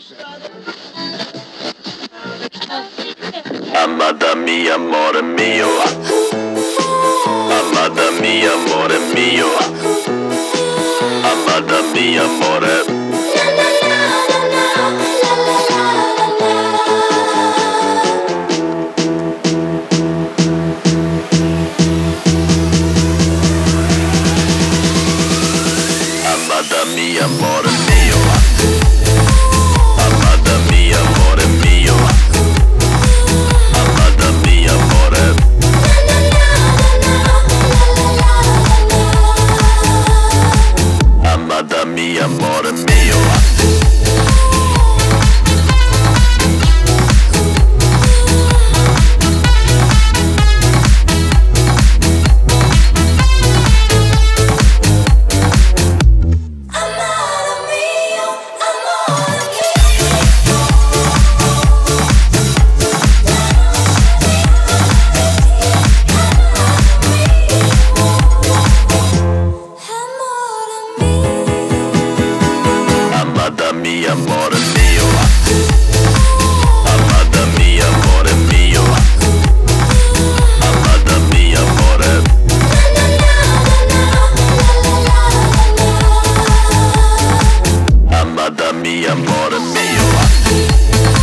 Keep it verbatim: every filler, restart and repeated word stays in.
Amada mia, amore mio. Amada mia, amore mio. Amada mia, amore. Amada mia, amore mio. Amada mia, amore mio. Amada mia, amore. Amada mia, amore mio. Amada mia, amore mio. Amada mia, amore mio. Amada mia, amore. Amada mia, amore mio.